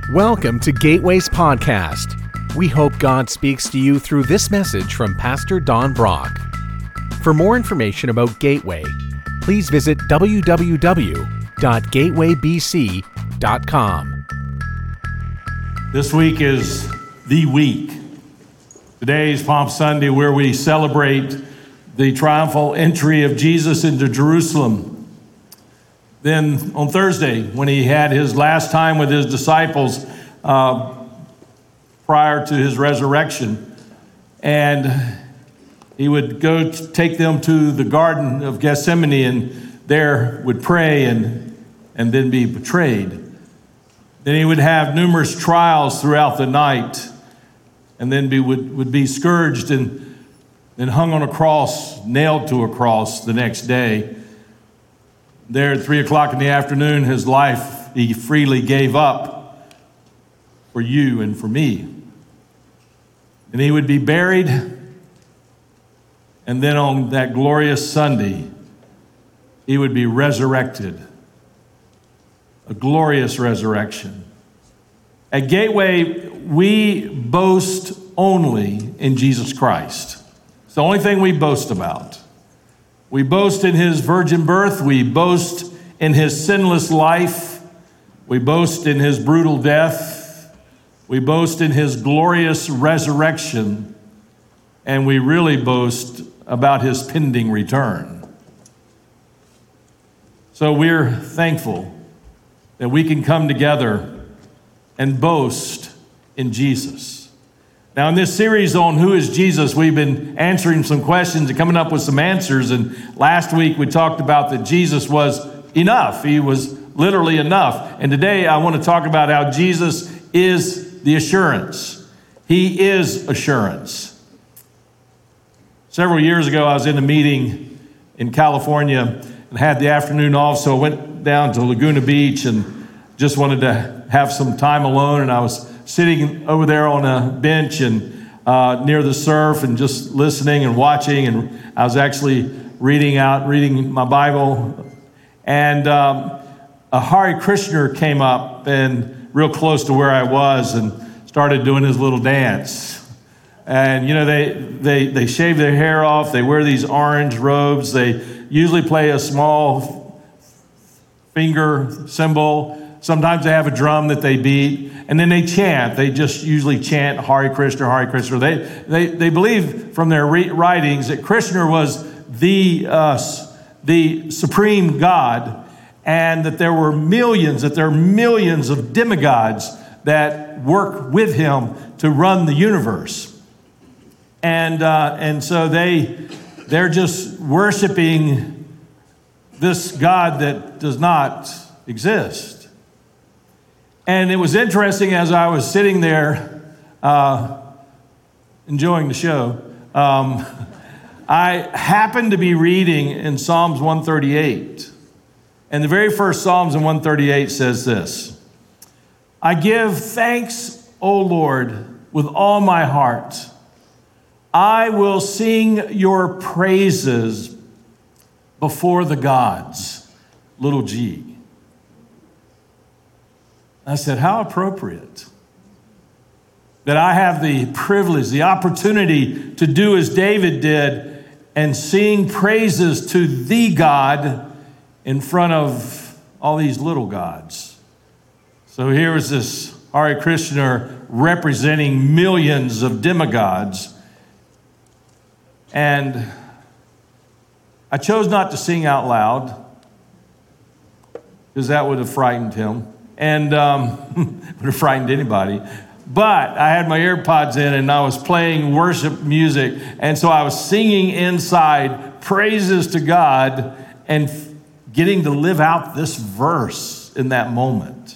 Welcome to Gateway's podcast. We hope God speaks to you through this message from Pastor Don Brock. For more information about Gateway, please visit www.gatewaybc.com. This week is the week. Today is Palm Sunday, where we celebrate the triumphal entry of Jesus into Jerusalem. Then on Thursday, when he had his last time with his disciples prior to his resurrection, and he would go take them to the Garden of Gethsemane and there would pray and then be betrayed. Then he would have numerous trials throughout the night and then would be scourged and then hung on a cross, nailed to a cross the next day. There at 3 o'clock in the afternoon, his life he freely gave up for you and for me. And he would be buried, and then on that glorious Sunday, he would be resurrected. A glorious resurrection. At Gateway, we boast only in Jesus Christ. It's the only thing we boast about. We boast in his virgin birth. We boast in his sinless life. We boast in his brutal death. We boast in his glorious resurrection. And we really boast about his pending return. So we're thankful that we can come together and boast in Jesus. Now, in this series on Who is Jesus, we've been answering some questions and coming up with some answers. And last week we talked about that Jesus was enough. He was literally enough. And today I want to talk about how Jesus is the assurance. He is assurance. Several years ago, I was in a meeting in California and had the afternoon off, so I went down to Laguna Beach and just wanted to have some time alone. And I was sitting over there on a bench and near the surf and just listening and watching. And I was actually reading my Bible. And a Hare Krishner came up and real close to where I was and started doing his little dance. And, you know, they shave their hair off. They wear these orange robes. They usually play a small finger cymbal. Sometimes they have a drum that they beat, and then they chant. They just usually chant Hare Krishna, Hare Krishna. They believe from their writings that Krishna was the supreme God, and that there are millions of demigods that work with him to run the universe. And so they're just worshiping this God that does not exist. And it was interesting as I was sitting there enjoying the show, I happened to be reading in Psalms 138. And the very first Psalms in 138 says this: I give thanks, O Lord, with all my heart. I will sing your praises before the gods, little g. I said, how appropriate that I have the privilege, the opportunity to do as David did and sing praises to the God in front of all these little gods. So here is this Hare Krishna representing millions of demigods. And I chose not to sing out loud because that would have frightened him. And would have frightened anybody. But I had my AirPods in and I was playing worship music. And so I was singing inside praises to God and getting to live out this verse in that moment.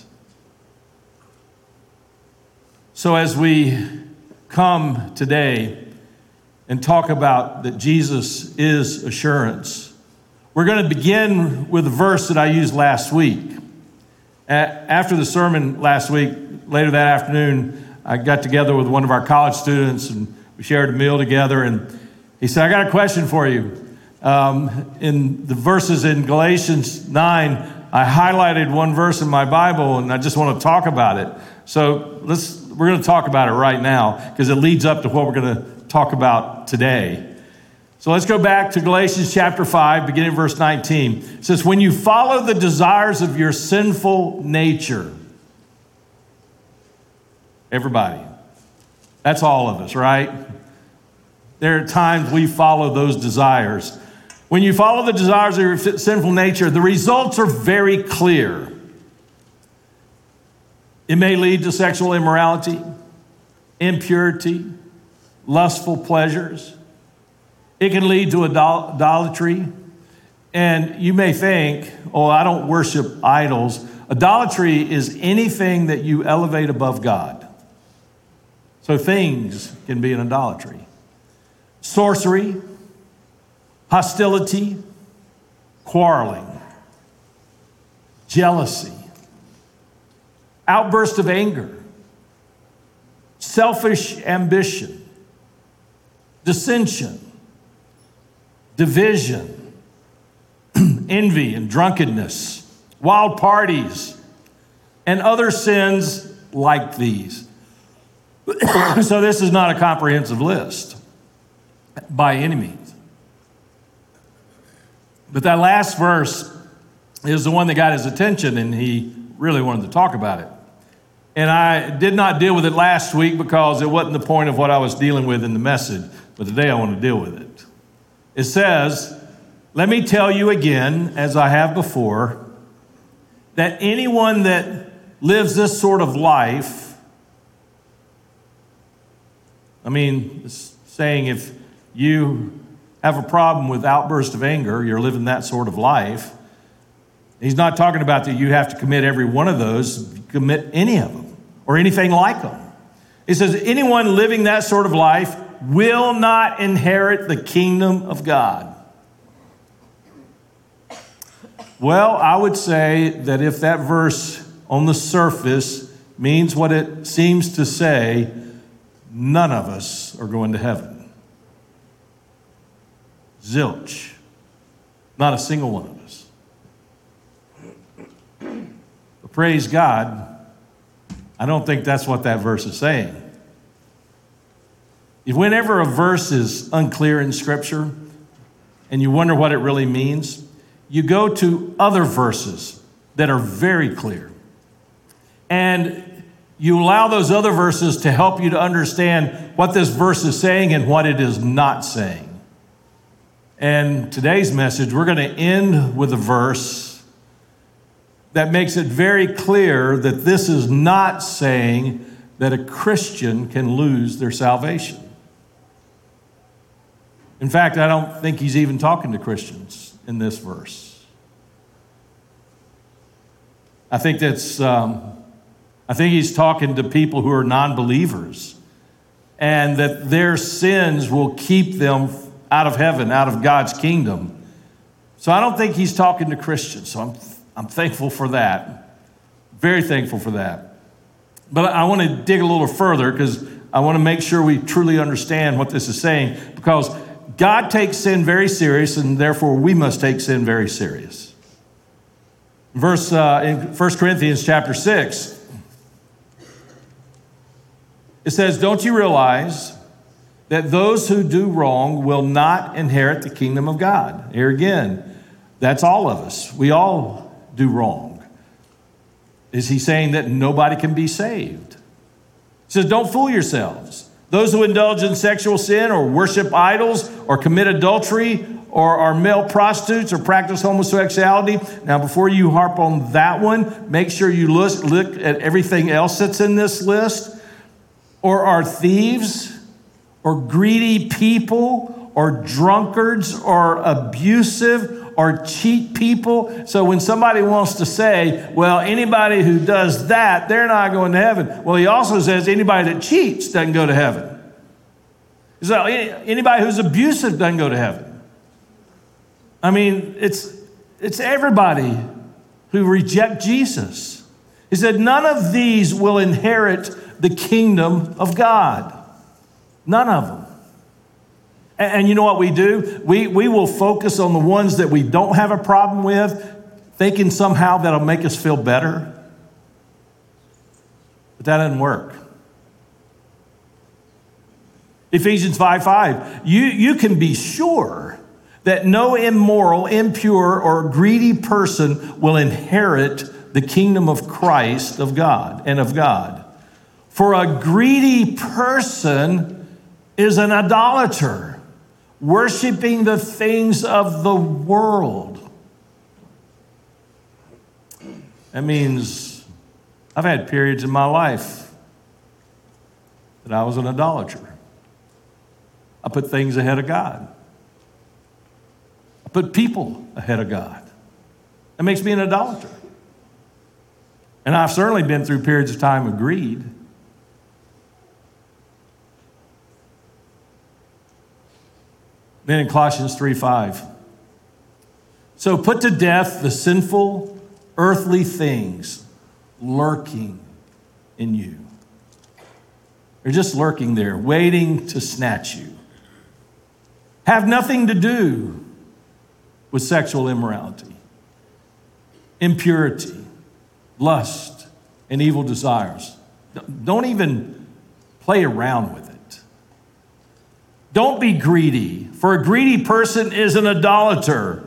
So as we come today and talk about that Jesus is assurance, we're going to begin with a verse that I used last week. After the sermon last week, later that afternoon, I got together with one of our college students and we shared a meal together. And he said, I got a question for you. In the verses in Galatians 9, I highlighted one verse in my Bible and I just want to talk about it. So we're going to talk about it right now because it leads up to what we're going to talk about today. So let's go back to Galatians chapter 5, beginning in verse 19. It says, when you follow the desires of your sinful nature. Everybody. That's all of us, right? There are times we follow those desires. When you follow the desires of your sinful nature, the results are very clear. It may lead to sexual immorality, impurity, lustful pleasures. It can lead to idolatry. And you may think, oh, I don't worship idols. Idolatry is anything that you elevate above God. So things can be an idolatry. Sorcery, hostility, quarreling, jealousy, outburst of anger, selfish ambition, dissension, division, envy and drunkenness, wild parties, and other sins like these. So this is not a comprehensive list by any means. But that last verse is the one that got his attention, and he really wanted to talk about it. And I did not deal with it last week because it wasn't the point of what I was dealing with in the message, but today I want to deal with it. It says, let me tell you again, as I have before, that anyone that lives this sort of life, I mean, it's saying if you have a problem with outburst of anger, you're living that sort of life. He's not talking about that you have to commit every one of those, commit any of them or anything like them. He says anyone living that sort of life will not inherit the kingdom of God. Well, I would say that if that verse on the surface means what it seems to say, none of us are going to heaven. Zilch. Not a single one of us. But praise God, I don't think that's what that verse is saying. If whenever a verse is unclear in Scripture and you wonder what it really means, you go to other verses that are very clear. And you allow those other verses to help you to understand what this verse is saying and what it is not saying. And today's message, we're going to end with a verse that makes it very clear that this is not saying that a Christian can lose their salvation. In fact, I don't think he's even talking to Christians in this verse. I think he's talking to people who are non-believers, and that their sins will keep them out of heaven, out of God's kingdom. So I don't think he's talking to Christians. So I'm thankful for that. Very thankful for that. But I want to dig a little further because I want to make sure we truly understand what this is saying, because God takes sin very serious, and therefore we must take sin very serious. Verse in 1 Corinthians chapter 6, it says, don't you realize that those who do wrong will not inherit the kingdom of God? Here again, that's all of us. We all do wrong. Is he saying that nobody can be saved? He says, don't fool yourselves. Those who indulge in sexual sin or worship idols or commit adultery or are male prostitutes or practice homosexuality. Now, before you harp on that one, make sure you look at everything else that's in this list. Or are thieves or greedy people or drunkards or abusive or cheat people. So when somebody wants to say, well, anybody who does that, they're not going to heaven. Well, he also says anybody that cheats doesn't go to heaven. So anybody who's abusive doesn't go to heaven. I mean, it's everybody who reject Jesus. He said, none of these will inherit the kingdom of God. None of them. And you know what we do? We will focus on the ones that we don't have a problem with, thinking somehow that'll make us feel better. But that doesn't work. Ephesians 5:5, you can be sure that no immoral, impure, or greedy person will inherit the kingdom of Christ, of God, and of God. For a greedy person is an idolater, worshiping the things of the world. That means I've had periods in my life that I was an idolater. I put things ahead of God. I put people ahead of God. That makes me an idolater. And I've certainly been through periods of time of greed. Then in Colossians 3:5, so put to death the sinful earthly things lurking in you. They're just lurking there, waiting to snatch you. Have nothing to do with sexual immorality, impurity, lust, and evil desires. Don't even play around with it. Don't be greedy, for a greedy person is an idolater,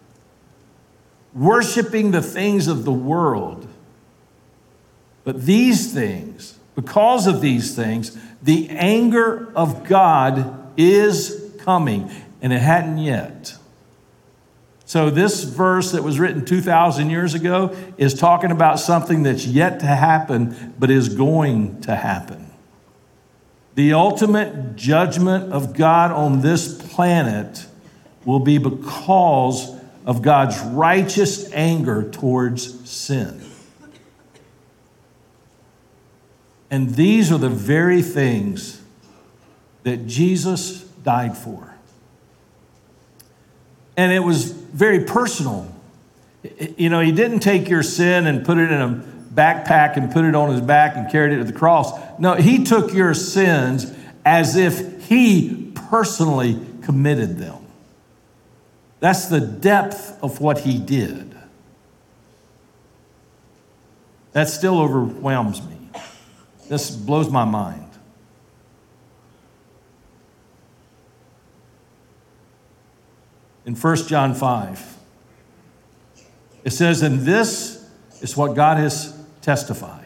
worshiping the things of the world. But these things, because of these things, the anger of God is coming, and it hadn't yet. So this verse that was written 2,000 years ago is talking about something that's yet to happen, but is going to happen. The ultimate judgment of God on this planet will be because of God's righteous anger towards sin. And these are the very things that Jesus died for. And it was very personal. You know, he didn't take your sin and put it in a backpack and put it on his back and carried it to the cross. No, he took your sins as if he personally committed them. That's the depth of what he did. That still overwhelms me. This blows my mind. In 1 John 5, it says, and this is what God has testified.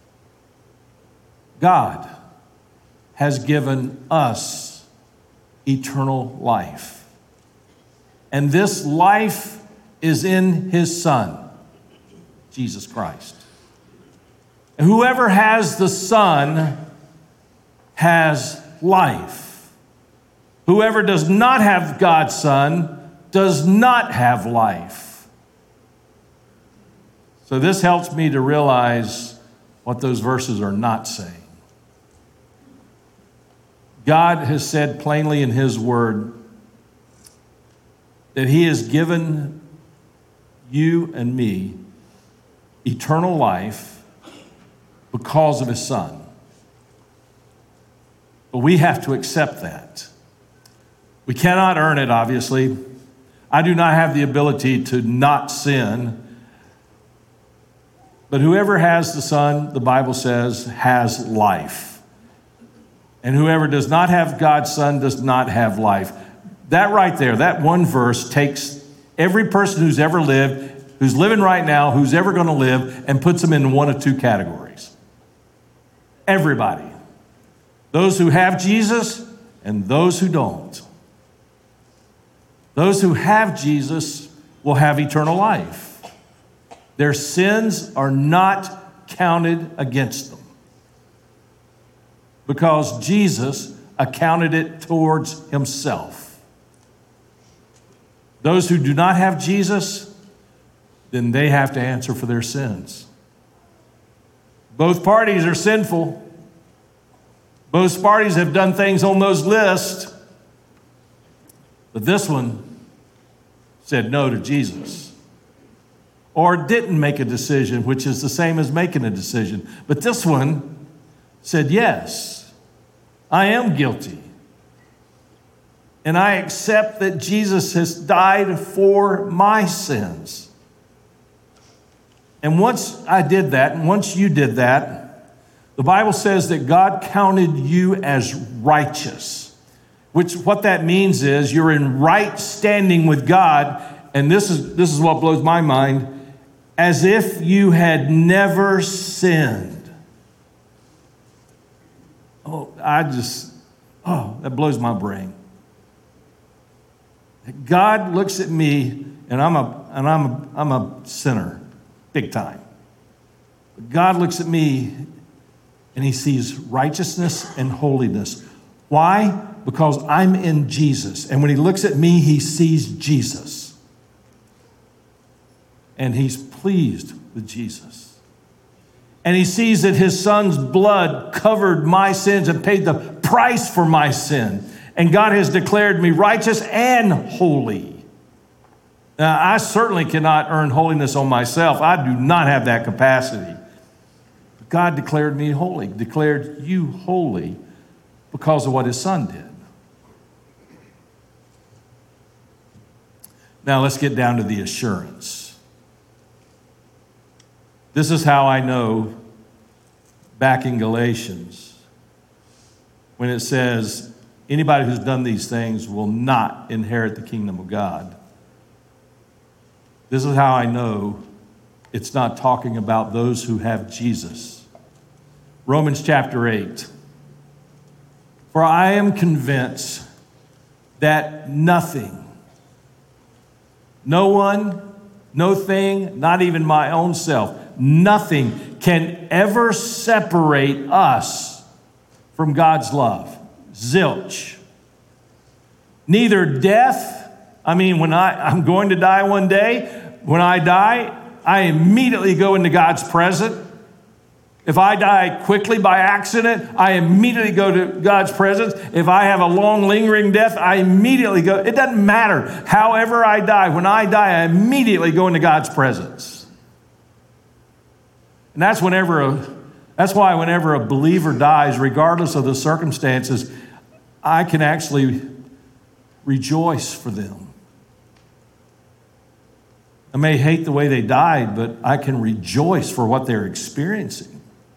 God has given us eternal life. And this life is in his Son, Jesus Christ. And whoever has the Son has life. Whoever does not have God's Son does not have life. So this helps me to realize what those verses are not saying. God has said plainly in his word that he has given you and me eternal life because of his Son. But we have to accept that. We cannot earn it, obviously. I do not have the ability to not sin. But whoever has the Son, the Bible says, has life. And whoever does not have God's Son does not have life. That right there, that one verse takes every person who's ever lived, who's living right now, who's ever going to live, and puts them in one of two categories. Everybody. Those who have Jesus and those who don't. Those who have Jesus will have eternal life. Their sins are not counted against them because Jesus accounted it towards himself. Those who do not have Jesus, then they have to answer for their sins. Both parties are sinful. Both parties have done things on those lists. But this one said no to Jesus. Or didn't make a decision, which is the same as making a decision. But this one said, yes, I am guilty. And I accept that Jesus has died for my sins. And once I did that, and once you did that, The Bible says that God counted you as righteous, which what that means is you're in right standing with God, and this is what blows my mind, as if you had never sinned. That blows my brain. God looks at me, and I'm a sinner, big time. But God looks at me, and he sees righteousness and holiness. Why? Because I'm in Jesus. And when he looks at me, he sees Jesus. And he's pleased with Jesus. And he sees that his son's blood covered my sins and paid the price for my sin. And God has declared me righteous and holy. Now, I certainly cannot earn holiness on myself. I do not have that capacity. God declared me holy, declared you holy because of what his son did. Now let's get down to the assurance. This is how I know back in Galatians when it says anybody who's done these things will not inherit the kingdom of God. This is how I know it's not talking about those who have Jesus. Romans chapter 8. For I am convinced that nothing, no one, no thing, not even my own self, nothing can ever separate us from God's love. Zilch. Neither death, when I'm going to die one day, when I die, I immediately go into God's presence. If I die quickly by accident, I immediately go to God's presence. If I have a long lingering death, I immediately go. It doesn't matter. However I die, when I die, I immediately go into God's presence. And that's why whenever a believer dies, regardless of the circumstances, I can actually rejoice for them. I may hate the way they died, but I can rejoice for what they're experiencing.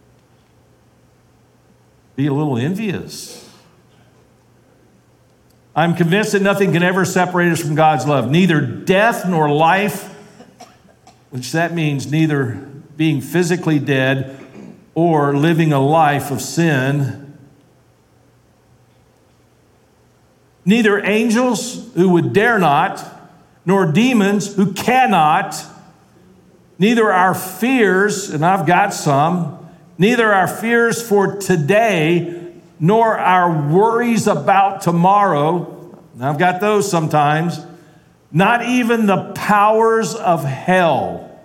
Be a little envious. I'm convinced that nothing can ever separate us from God's love. Neither death nor life, which that means neither being physically dead or living a life of sin. Neither angels who would dare not, nor demons who cannot, neither our fears, and I've got some, neither our fears for today, nor our worries about tomorrow, and I've got those sometimes, not even the powers of hell.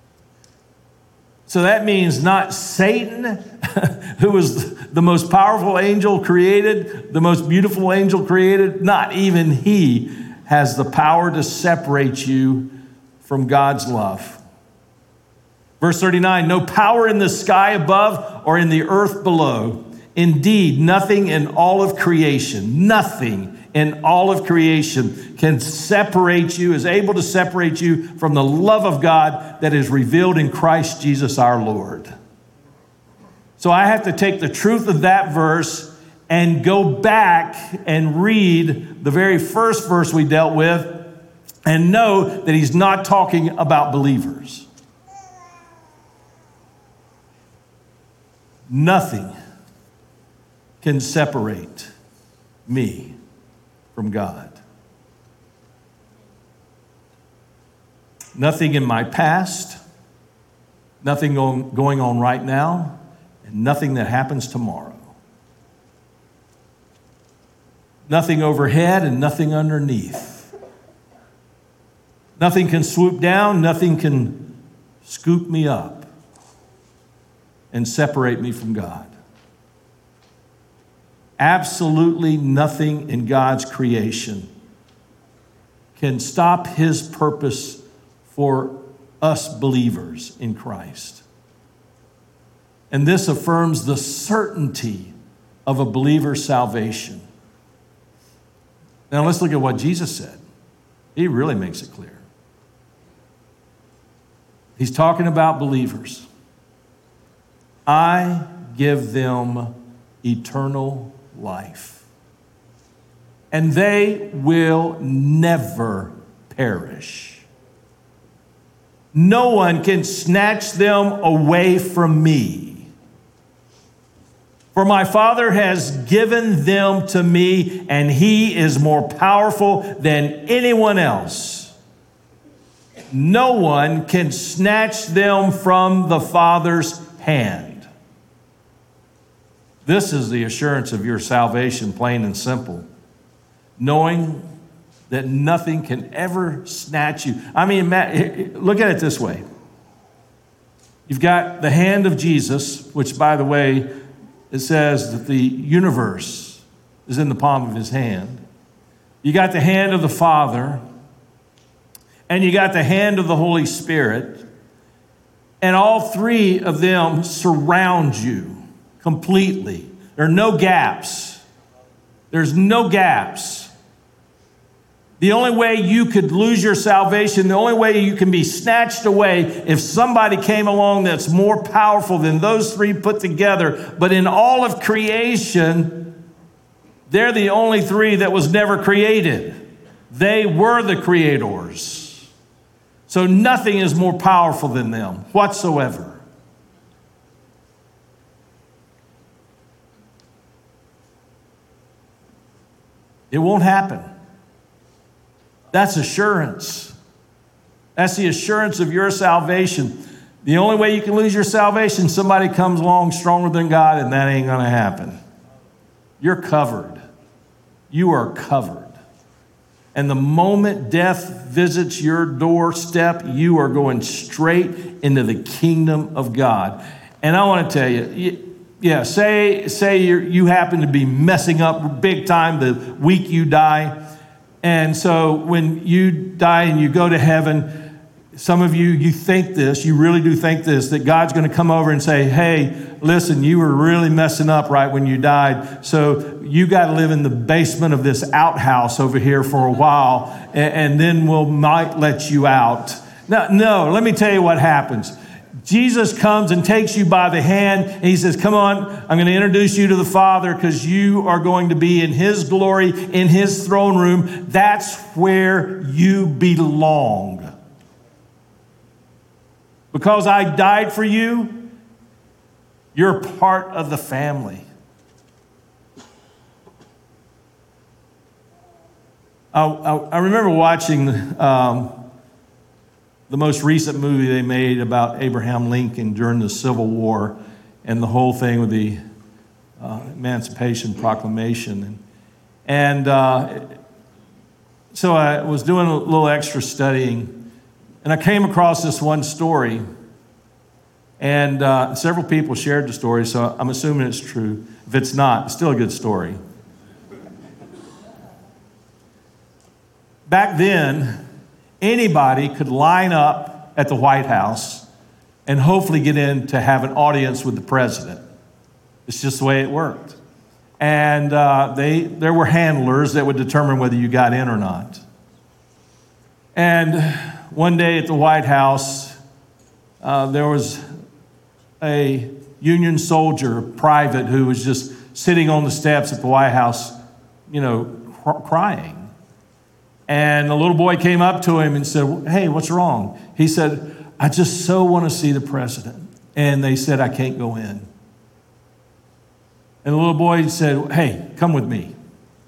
So that means not Satan, who was the most powerful angel created, the most beautiful angel created, not even he has the power to separate you from God's love. Verse 39, no power in the sky above or in the earth below. Indeed, nothing in all of creation can separate you, is able to separate you from the love of God that is revealed in Christ Jesus our Lord. So I have to take the truth of that verse and go back and read the very first verse we dealt with and know that he's not talking about believers. Nothing can separate me from God. Nothing in my past, nothing going on right now, and nothing that happens tomorrow. Nothing overhead and nothing underneath. Nothing can swoop down, nothing can scoop me up and separate me from God. Absolutely nothing in God's creation can stop his purpose for us believers in Christ. And this affirms the certainty of a believer's salvation. Now let's look at what Jesus said. He really makes it clear. He's talking about believers. I give them eternal life, and they will never perish. No one can snatch them away from me. For my Father has given them to me, and he is more powerful than anyone else. No one can snatch them from the Father's hand. This is the assurance of your salvation, plain and simple. Knowing that nothing can ever snatch you. I mean, look at it this way. You've got the hand of Jesus, which, by the way, it says that the universe is in the palm of his hand. You got the hand of the Father, and you got the hand of the Holy Spirit, and all three of them surround you completely. There are no gaps. There's no gaps. The only way you could lose your salvation, the only way you can be snatched away, if somebody came along that's more powerful than those three put together. But in all of creation, they're the only three that was never created. They were the creators. So nothing is more powerful than them whatsoever. It won't happen. That's assurance. That's the assurance of your salvation. The only way you can lose your salvation, somebody comes along stronger than God, and that ain't going to happen. You're covered. You are covered. And the moment death visits your doorstep, you are going straight into the kingdom of God. And I want to tell you, say you happen to be messing up big time the week you die. And so when you die and you go to heaven, some of you think this, you really do think this, that God's going to come over and say, hey, listen, you were really messing up right when you died. So you got to live in the basement of this outhouse over here for a while, and then might let you out. No, let me tell you what happens. Jesus comes and takes you by the hand, and he says, come on, I'm going to introduce you to the Father because you are going to be in his glory, in his throne room. That's where you belong. Because I died for you, you're part of the family. I remember watching the most recent movie they made about Abraham Lincoln during the Civil War and the whole thing with the Emancipation Proclamation. And so I was doing a little extra studying, and I came across this one story. And several people shared the story, so I'm assuming it's true. If it's not, it's still a good story. Back then, anybody could line up at the White House and hopefully get in to have an audience with the president. It's just the way it worked. And there were handlers that would determine whether you got in or not. And one day at the White House, there was a Union soldier, private, who was just sitting on the steps at the White House, crying. And a little boy came up to him and said, hey, what's wrong? He said, I just so want to see the president. And they said, I can't go in. And the little boy said, hey, come with me.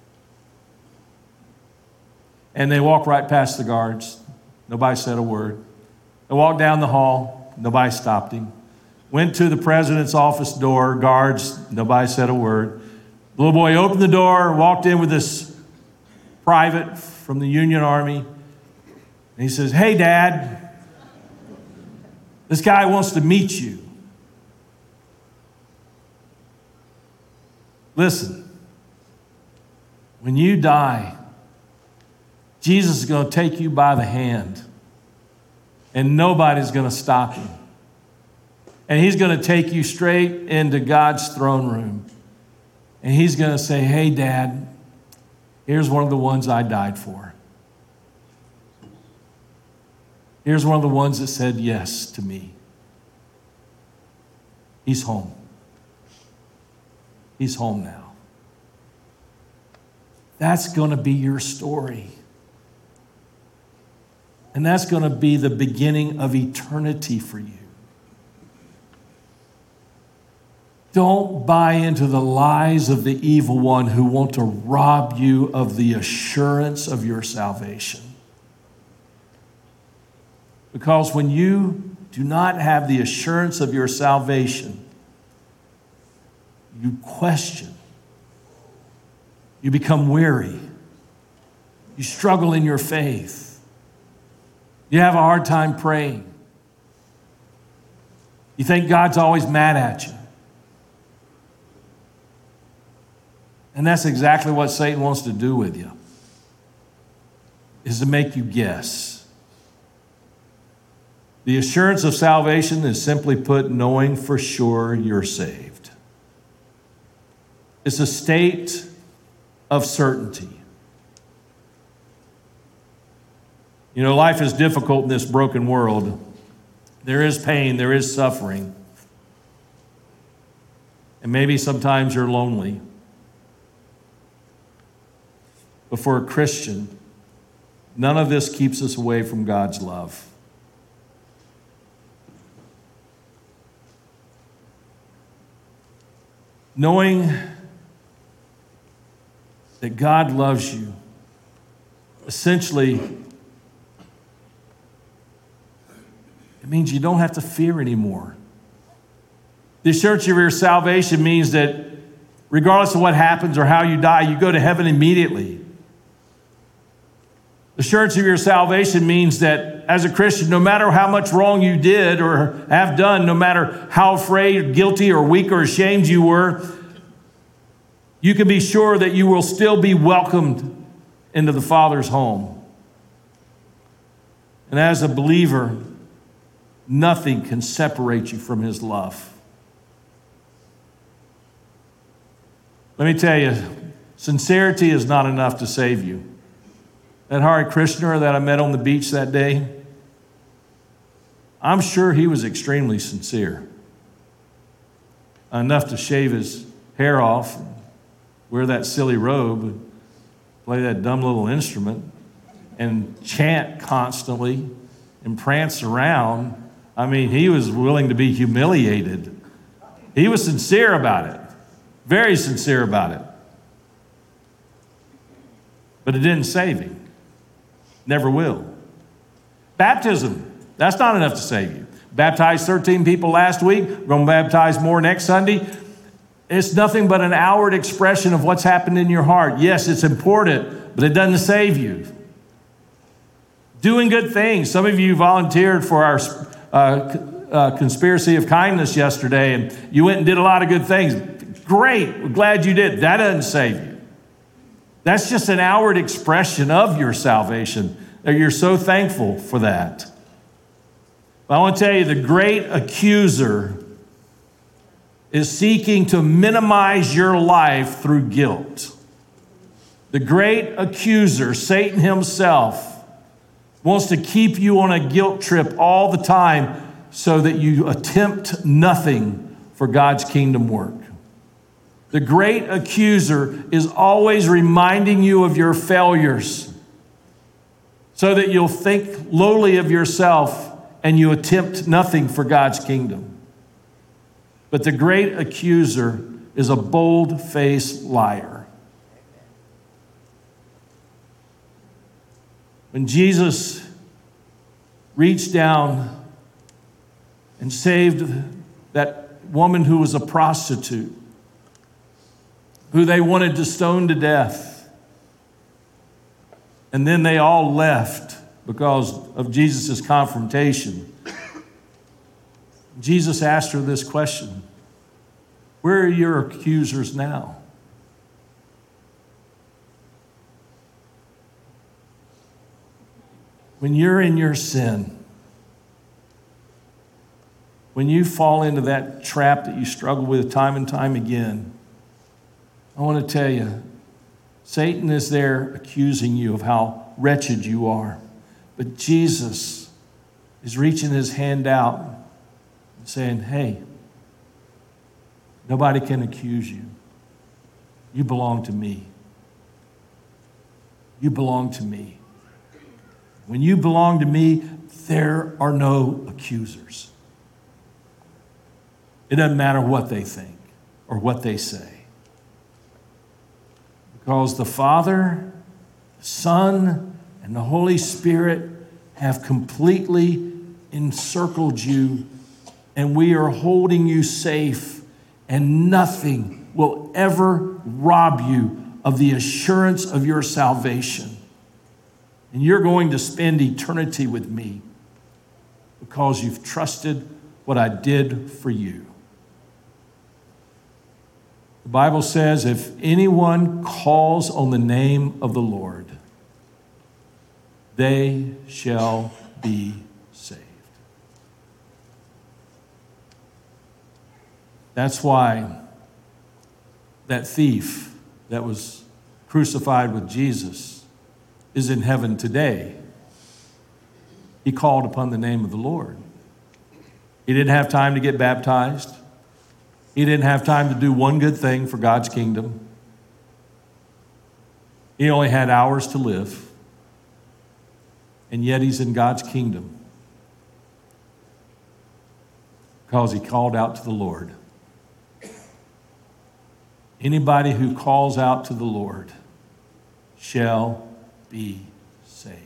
And they walked right past the guards. Nobody said a word. They walked down the hall. Nobody stopped him. Went to the president's office door. Guards, nobody said a word. The little boy opened the door, walked in with this private from the Union Army. And he says, hey, Dad, this guy wants to meet you. Listen, when you die, Jesus is going to take you by the hand, and nobody's going to stop him. And he's going to take you straight into God's throne room. And he's going to say, hey, Dad, here's one of the ones I died for. Here's one of the ones that said yes to me. He's home. He's home now. That's going to be your story. And that's going to be the beginning of eternity for you. Don't buy into the lies of the evil one who want to rob you of the assurance of your salvation. Because when you do not have the assurance of your salvation, you question. You become weary. You struggle in your faith. You have a hard time praying. You think God's always mad at you. And that's exactly what Satan wants to do with you, is to make you guess. The assurance of salvation is simply put, knowing for sure you're saved. It's a state of certainty. You know, life is difficult in this broken world. There is pain, there is suffering. And maybe sometimes you're lonely. But for a Christian, none of this keeps us away from God's love. Knowing that God loves you, essentially, it means you don't have to fear anymore. The assurance of your salvation means that regardless of what happens or how you die, you go to heaven immediately. The assurance of your salvation means that as a Christian, no matter how much wrong you did or have done, no matter how afraid, guilty, or weak or ashamed you were, you can be sure that you will still be welcomed into the Father's home. And as a believer, nothing can separate you from His love. Let me tell you, sincerity is not enough to save you. That Hare Krishner that I met on the beach that day, I'm sure he was extremely sincere. Enough to shave his hair off, wear that silly robe, play that dumb little instrument, and chant constantly and prance around. I mean, he was willing to be humiliated. He was sincere about it, very sincere about it. But it didn't save him. Never will. Baptism, that's not enough to save you. Baptized 13 people last week. We're going to baptize more next Sunday. It's nothing but an outward expression of what's happened in your heart. Yes, it's important, but it doesn't save you. Doing good things. Some of you volunteered for our conspiracy of kindness yesterday, and you went and did a lot of good things. Great. We're glad you did. That doesn't save you. That's just an outward expression of your salvation. You're so thankful for that. But I want to tell you, the great accuser is seeking to minimize your life through guilt. The great accuser, Satan himself, wants to keep you on a guilt trip all the time so that you attempt nothing for God's kingdom work. The great accuser is always reminding you of your failures so that you'll think lowly of yourself and you attempt nothing for God's kingdom. But the great accuser is a bold-faced liar. When Jesus reached down and saved that woman who was a prostitute, who they wanted to stone to death. And then they all left because of Jesus' confrontation. Jesus asked her this question: where are your accusers now? When you're in your sin, when you fall into that trap that you struggle with time and time again, I want to tell you, Satan is there accusing you of how wretched you are. But Jesus is reaching his hand out and saying, hey, nobody can accuse you. You belong to me. You belong to me. When you belong to me, there are no accusers. It doesn't matter what they think or what they say. Because the Father, the Son, and the Holy Spirit have completely encircled you, and we are holding you safe, and nothing will ever rob you of the assurance of your salvation. And you're going to spend eternity with me because you've trusted what I did for you. The Bible says, if anyone calls on the name of the Lord, they shall be saved. That's why that thief that was crucified with Jesus is in heaven today. He called upon the name of the Lord. He didn't have time to get baptized. He didn't have time to do one good thing for God's kingdom. He only had hours to live. And yet he's in God's kingdom because he called out to the Lord. Anybody who calls out to the Lord shall be saved.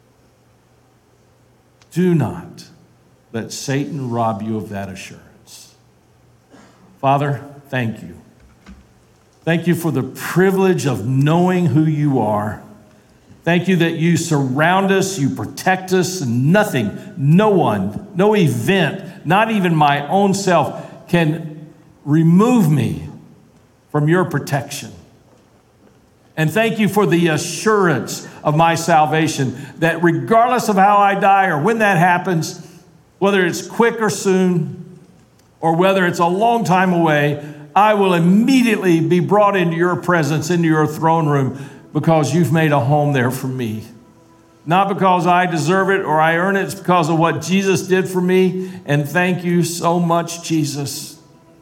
Do not let Satan rob you of that assurance. Father, thank you. Thank you for the privilege of knowing who you are. Thank you that you surround us, you protect us, and nothing, no one, no event, not even my own self can remove me from your protection. And thank you for the assurance of my salvation, that regardless of how I die or when that happens, whether it's quick or soon, or whether it's a long time away, I will immediately be brought into your presence, into your throne room, because you've made a home there for me. Not because I deserve it or I earn it, it's because of what Jesus did for me. And thank you so much, Jesus.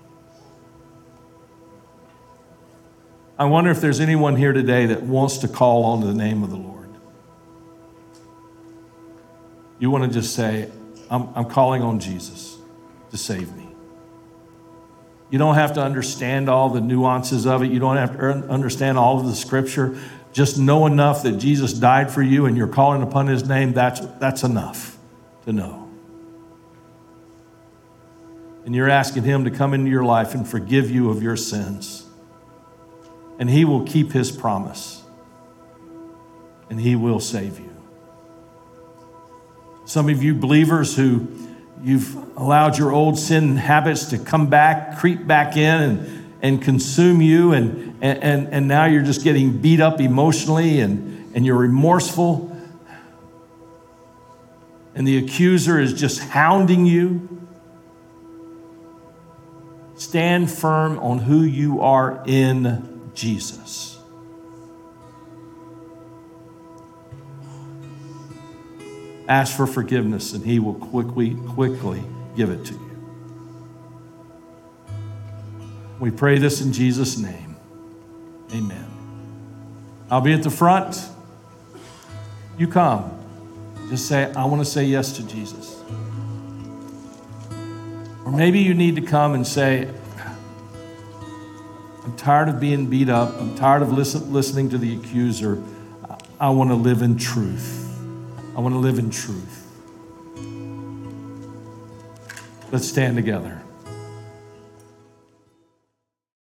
I wonder if there's anyone here today that wants to call on the name of the Lord. You want to just say, I'm calling on Jesus to save me. You don't have to understand all the nuances of it. You don't have to understand all of the scripture. Just know enough that Jesus died for you and you're calling upon his name. That's enough to know. And you're asking him to come into your life and forgive you of your sins. And he will keep his promise. And he will save you. Some of you believers who you've allowed your old sin habits to come back, creep back in and consume you, and now you're just getting beat up emotionally and you're remorseful. And the accuser is just hounding you. Stand firm on who you are in Jesus. Ask for forgiveness, and he will quickly give it to you. We pray this in Jesus' name. Amen. I'll be at the front. You come. Just say, I want to say yes to Jesus. Or maybe you need to come and say, I'm tired of being beat up. I'm tired of listening to the accuser. I want to live in truth. I want to live in truth. Let's stand together.